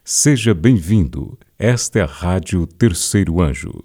Seja bem-vindo. Esta é a Rádio Terceiro Anjo.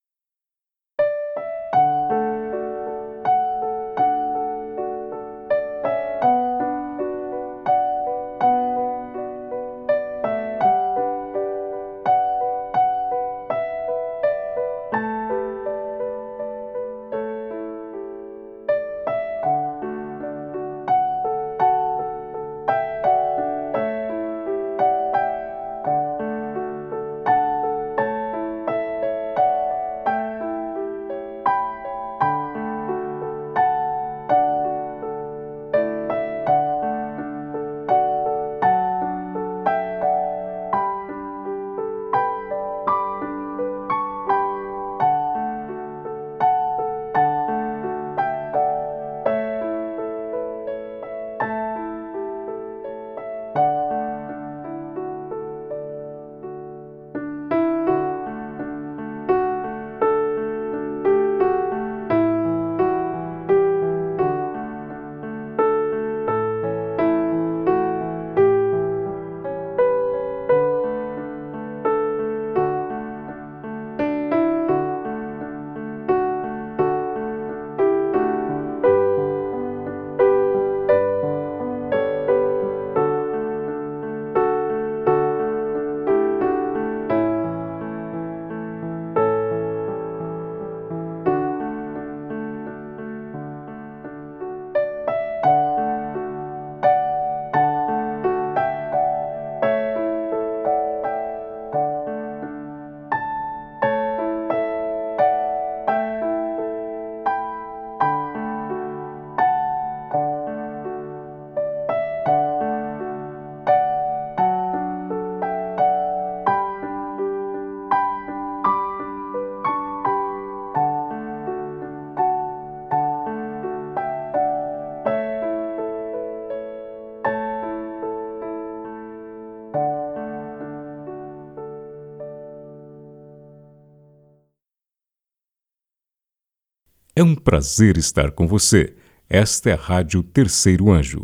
É um prazer estar com você. Esta é a Rádio Terceiro Anjo.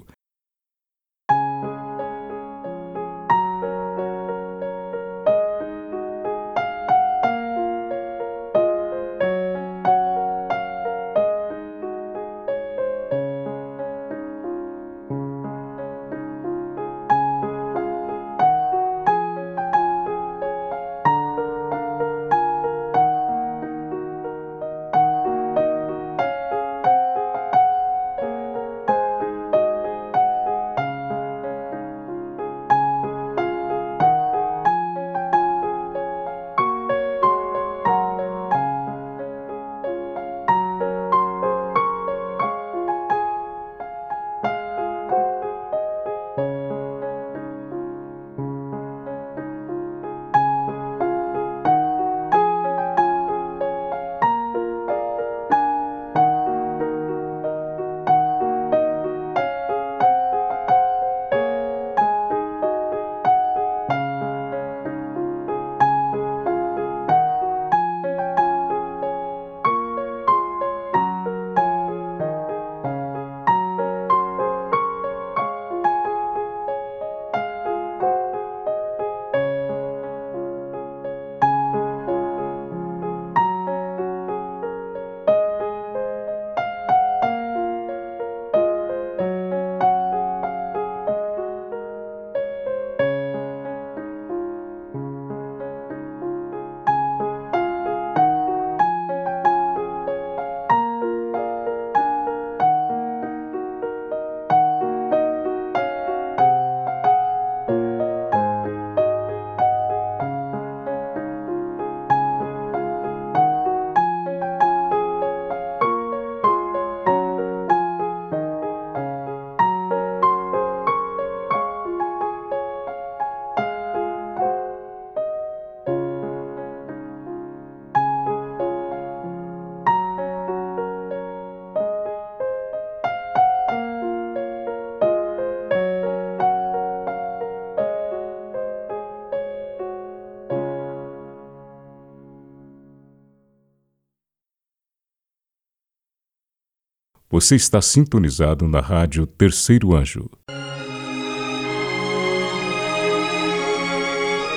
Você está sintonizado na Rádio Terceiro Anjo.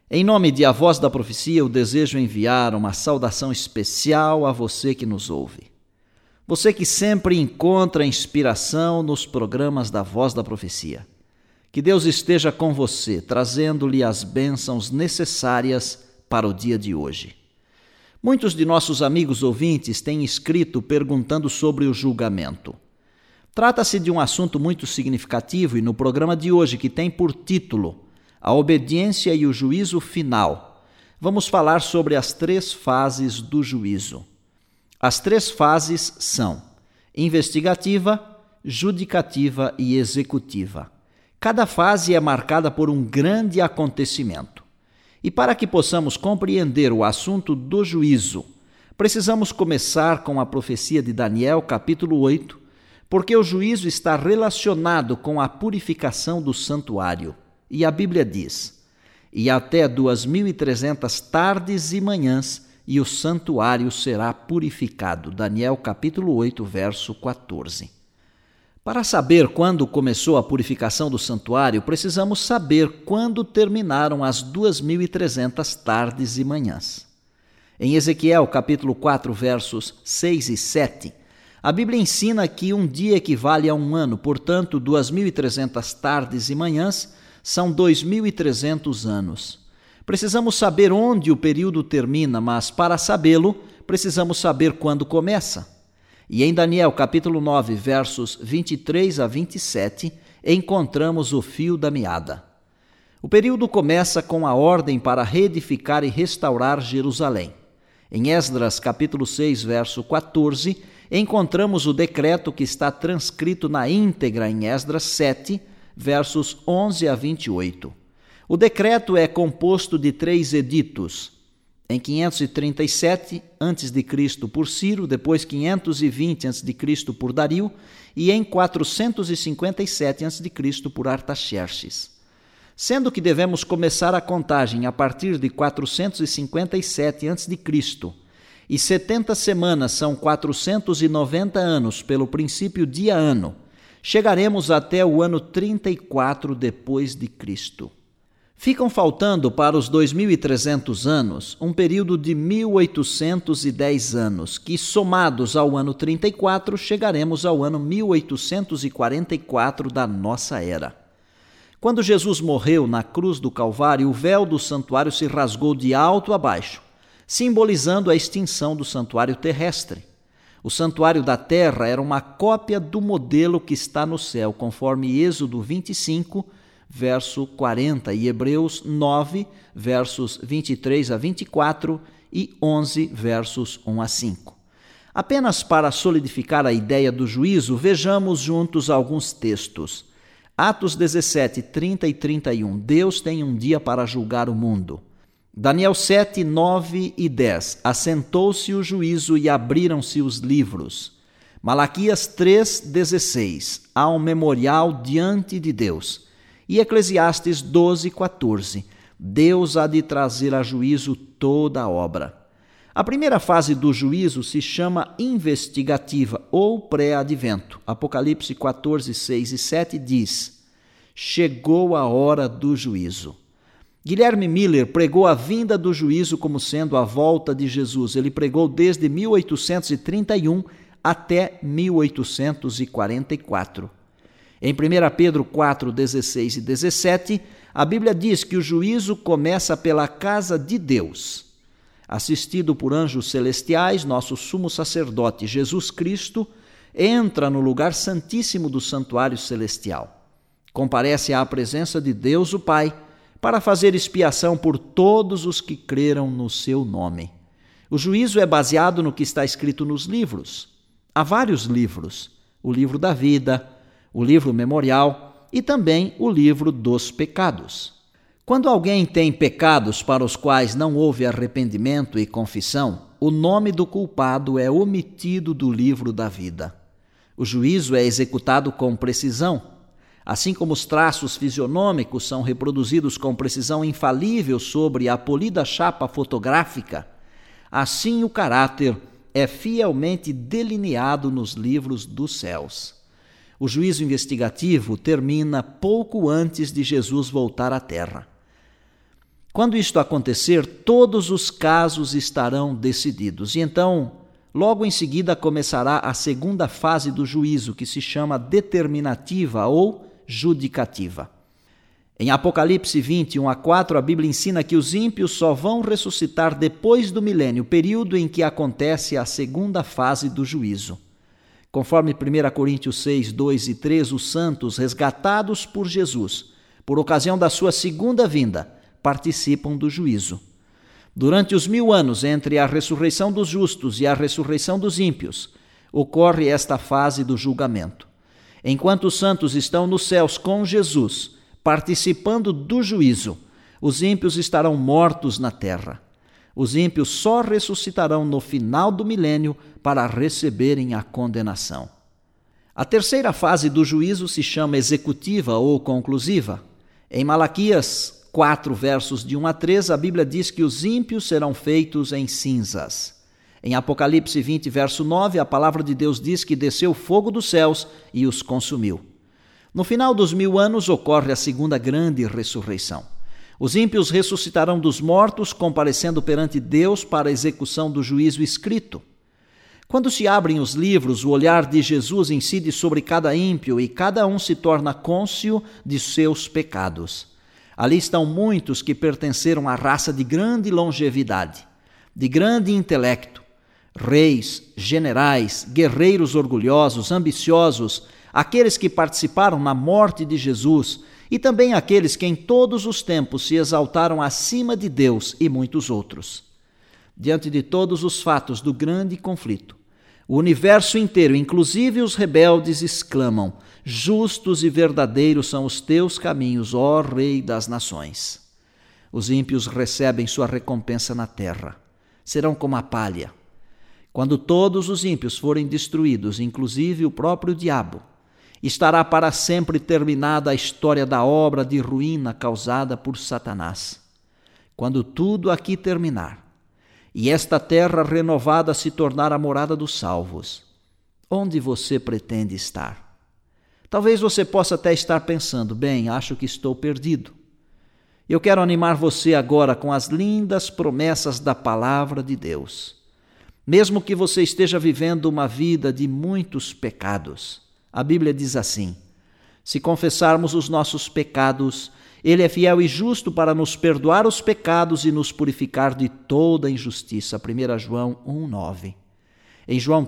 Em nome de A Voz da Profecia, eu desejo enviar uma saudação especial a você que nos ouve. Você que sempre encontra inspiração nos programas da Voz da Profecia. Que Deus esteja com você, trazendo-lhe as bênçãos necessárias para o dia de hoje. Muitos de nossos amigos ouvintes têm escrito perguntando sobre o julgamento. Trata-se de um assunto muito significativo e no programa de hoje, que tem por título A Obediência e o Juízo Final, vamos falar sobre as 3 fases do juízo. As 3 fases são investigativa, judicativa e executiva. Cada fase é marcada por um grande acontecimento. E para que possamos compreender o assunto do juízo, precisamos começar com a profecia de Daniel, capítulo 8, porque o juízo está relacionado com a purificação do santuário. E a Bíblia diz: e até 2.300 tardes e manhãs, e o santuário será purificado. Daniel capítulo 8, verso 14. Para saber quando começou a purificação do santuário, precisamos saber quando terminaram as 2.300 tardes e manhãs. Em Ezequiel capítulo 4, versos 6 e 7, a Bíblia ensina que um dia equivale a um ano, portanto, 2.300 tardes e manhãs são 2.300 anos. Precisamos saber onde o período termina, mas para sabê-lo, precisamos saber quando começa. E em Daniel capítulo 9, versos 23 a 27, encontramos o fio da meada. O período começa com a ordem para reedificar e restaurar Jerusalém. Em Esdras capítulo 6, verso 14, encontramos o decreto que está transcrito na íntegra em Esdras 7, versos 11 a 28. O decreto é composto de 3 editos. Em 537 a.C. por Ciro, depois 520 a.C. por Dario e em 457 a.C. por Artaxerxes. Sendo que devemos começar a contagem a partir de 457 a.C. e 70 semanas são 490 anos pelo princípio dia-ano, chegaremos até o ano 34 depois de Cristo. Ficam faltando para os 2.300 anos um período de 1.810 anos, que somados ao ano 34, chegaremos ao ano 1844 da nossa era. Quando Jesus morreu na cruz do Calvário, o véu do santuário se rasgou de alto a baixo, simbolizando a extinção do santuário terrestre. O santuário da terra era uma cópia do modelo que está no céu, conforme Êxodo 25, verso 40, e Hebreus 9, versos 23 a 24 e 11, versos 1 a 5. Apenas para solidificar a ideia do juízo, vejamos juntos alguns textos. Atos 17, 30 e 31. Deus tem um dia para julgar o mundo. Daniel 7, 9 e 10. Assentou-se o juízo e abriram-se os livros. Malaquias 3, 16. Há um memorial diante de Deus. E Eclesiastes 12, 14. Deus há de trazer a juízo toda a obra. A primeira fase do juízo se chama investigativa ou pré-advento. Apocalipse 14, 6 e 7 diz: chegou a hora do juízo. Guilherme Miller pregou a vinda do juízo como sendo a volta de Jesus. Ele pregou desde 1831 até 1844. Em 1 Pedro 4, 16 e 17, a Bíblia diz que o juízo começa pela casa de Deus. Assistido por anjos celestiais, nosso sumo sacerdote Jesus Cristo entra no lugar santíssimo do santuário celestial. Comparece à presença de Deus o Pai para fazer expiação por todos os que creram no seu nome. O juízo é baseado no que está escrito nos livros. Há vários livros: o livro da vida, o livro memorial e também o livro dos pecados. Quando alguém tem pecados para os quais não houve arrependimento e confissão, o nome do culpado é omitido do livro da vida. O juízo é executado com precisão. Assim como os traços fisionômicos são reproduzidos com precisão infalível sobre a polida chapa fotográfica, assim o caráter é fielmente delineado nos livros dos céus. O juízo investigativo termina pouco antes de Jesus voltar à Terra. Quando isto acontecer, todos os casos estarão decididos. E então, logo em seguida, começará a segunda fase do juízo, que se chama determinativa ou judicativa. Em Apocalipse 21:4, a Bíblia ensina que os ímpios só vão ressuscitar depois do milênio, período em que acontece a segunda fase do juízo. Conforme 1 Coríntios 6:2 e 3, os santos resgatados por Jesus, por ocasião da sua segunda vinda, participam do juízo. Durante os 1000 anos entre a ressurreição dos justos e a ressurreição dos ímpios, ocorre esta fase do julgamento. Enquanto os santos estão nos céus com Jesus, participando do juízo, os ímpios estarão mortos na terra. Os ímpios só ressuscitarão no final do milênio para receberem a condenação. A terceira fase do juízo se chama executiva ou conclusiva. Em Malaquias 4, versos de 1 a 3, a Bíblia diz que os ímpios serão feitos em cinzas. Em Apocalipse 20, verso 9, a palavra de Deus diz que desceu fogo dos céus e os consumiu. No final dos 1000 anos ocorre a segunda grande ressurreição. Os ímpios ressuscitarão dos mortos, comparecendo perante Deus para a execução do juízo escrito. Quando se abrem os livros, o olhar de Jesus incide sobre cada ímpio e cada um se torna cônscio de seus pecados. Ali estão muitos que pertenceram à raça de grande longevidade, de grande intelecto, reis, generais, guerreiros orgulhosos, ambiciosos, aqueles que participaram na morte de Jesus e também aqueles que em todos os tempos se exaltaram acima de Deus e muitos outros. Diante de todos os fatos do grande conflito, o universo inteiro, inclusive os rebeldes, exclamam: justos e verdadeiros são os teus caminhos, ó Rei das nações. Os ímpios recebem sua recompensa na terra. Serão como a palha. Quando todos os ímpios forem destruídos, inclusive o próprio diabo, estará para sempre terminada a história da obra de ruína causada por Satanás. Quando tudo aqui terminar, e esta terra renovada se tornar a morada dos salvos, onde você pretende estar? Talvez você possa até estar pensando: bem, acho que estou perdido. Eu quero animar você agora com as lindas promessas da palavra de Deus. Mesmo que você esteja vivendo uma vida de muitos pecados, a Bíblia diz assim: se confessarmos os nossos pecados, Ele é fiel e justo para nos perdoar os pecados e nos purificar de toda injustiça. 1 João 1:9. Em João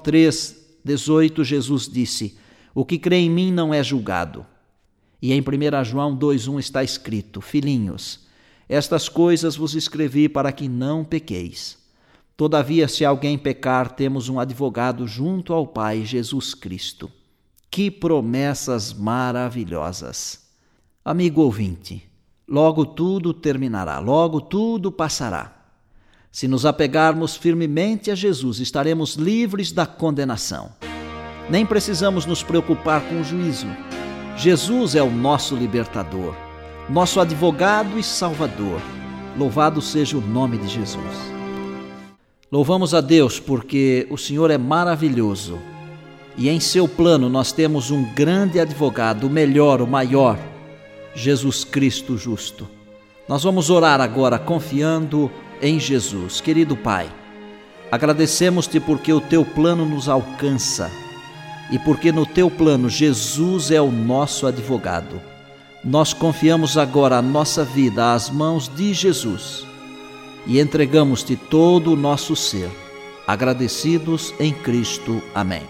3:18, Jesus disse: o que crê em mim não é julgado. E em 1 João 2:1 está escrito: filhinhos, estas coisas vos escrevi para que não pequeis. Todavia, se alguém pecar, temos um advogado junto ao Pai, Jesus Cristo. Que promessas maravilhosas! Amigo ouvinte, logo tudo terminará, logo tudo passará. Se nos apegarmos firmemente a Jesus, estaremos livres da condenação. Nem precisamos nos preocupar com o juízo. Jesus é o nosso libertador, nosso advogado e salvador. Louvado seja o nome de Jesus. Louvamos a Deus porque o Senhor é maravilhoso. E em seu plano nós temos um grande advogado, o melhor, o maior, Jesus Cristo justo. Nós vamos orar agora confiando em Jesus. Querido Pai, agradecemos-te porque o teu plano nos alcança e porque no teu plano Jesus é o nosso advogado. Nós confiamos agora a nossa vida às mãos de Jesus e entregamos-te todo o nosso ser, agradecidos em Cristo. Amém.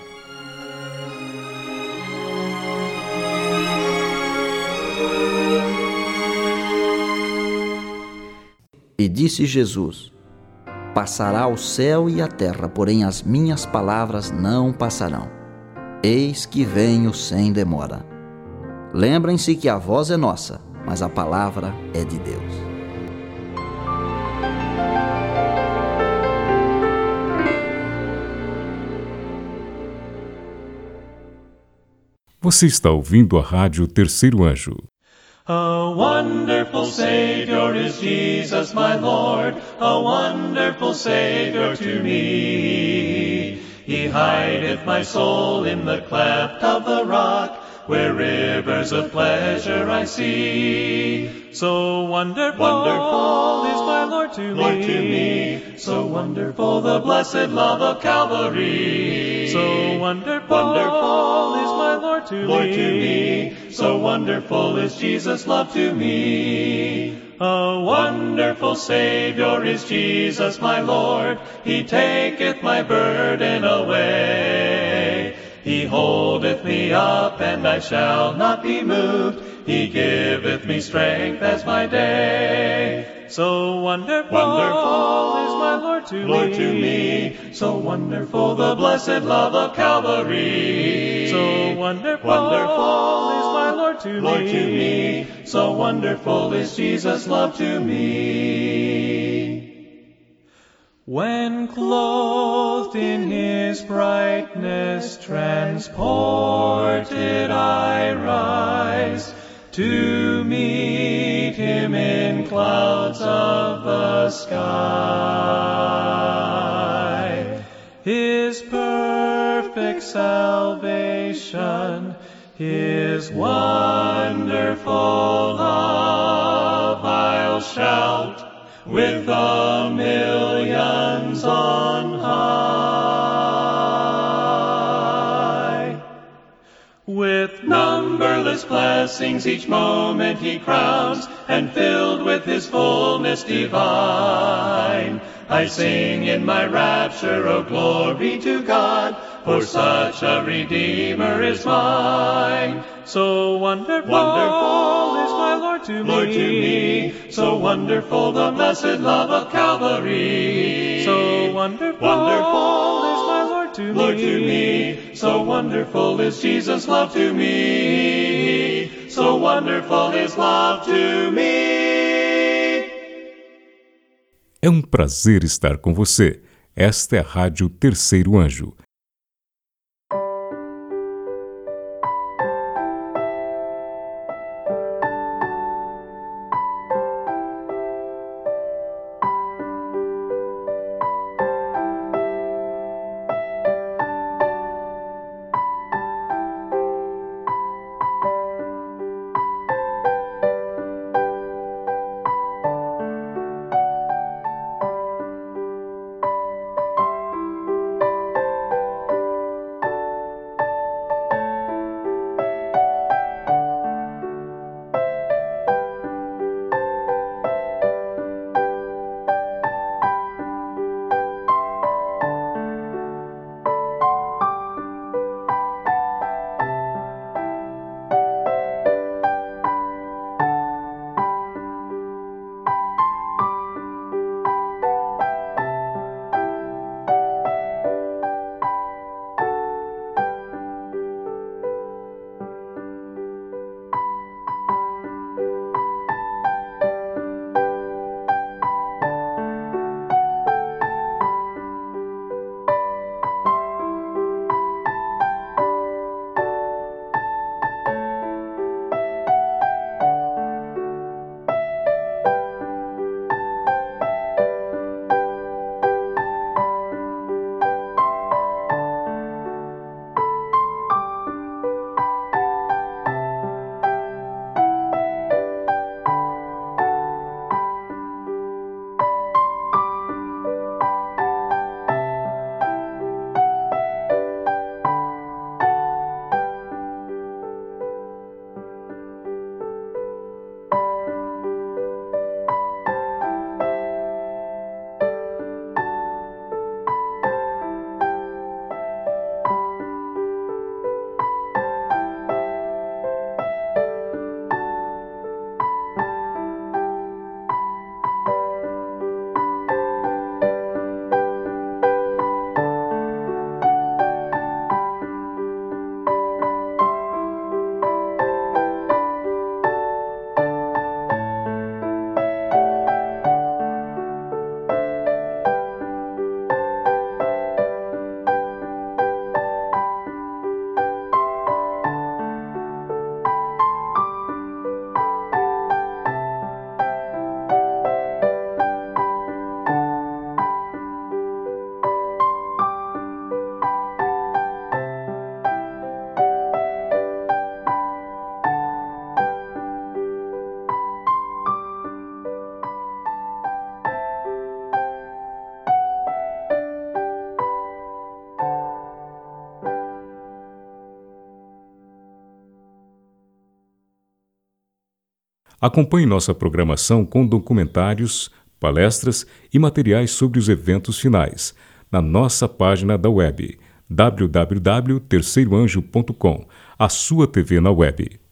E disse Jesus: passará o céu e a terra, porém as minhas palavras não passarão. Eis que venho sem demora. Lembrem-se que a voz é nossa, mas a palavra é de Deus. Você está ouvindo a Rádio Terceiro Anjo. A wonderful Savior is Jesus, my Lord, a wonderful Savior to me. He hideth my soul in the cleft of the rock, where rivers of pleasure I see. So wonderful is my Lord to me. So wonderful the blessed love of Calvary. So wonderful is my Lord to me. So wonderful is Jesus' love to me. A wonderful Savior is Jesus my Lord. He taketh my burden away. He holdeth me up, and I shall not be moved. He giveth me strength as my day. So wonderful is my Lord to me. So wonderful the blessed love of Calvary. So wonderful is my Lord to me. So wonderful is Jesus' love to me. When clothed in His brightness, transported I rise to meet Him in clouds of the sky. His perfect salvation, His wonderful love, I'll shout with the millions on high. With numberless blessings each moment He crowns, and filled with His fullness divine, I sing in my rapture, O glory to God, for such a Redeemer is mine. So wonderful is my Lord to me. So wonderful the blessed love of Calvary. So wonderful is my Lord to me. So wonderful is Jesus' love to me. So wonderful His love to me. É um prazer estar com você. Esta é a Rádio Terceiro Anjo. Acompanhe nossa programação com documentários, palestras e materiais sobre os eventos finais na nossa página da web www.terceiroanjo.com, a sua TV na web.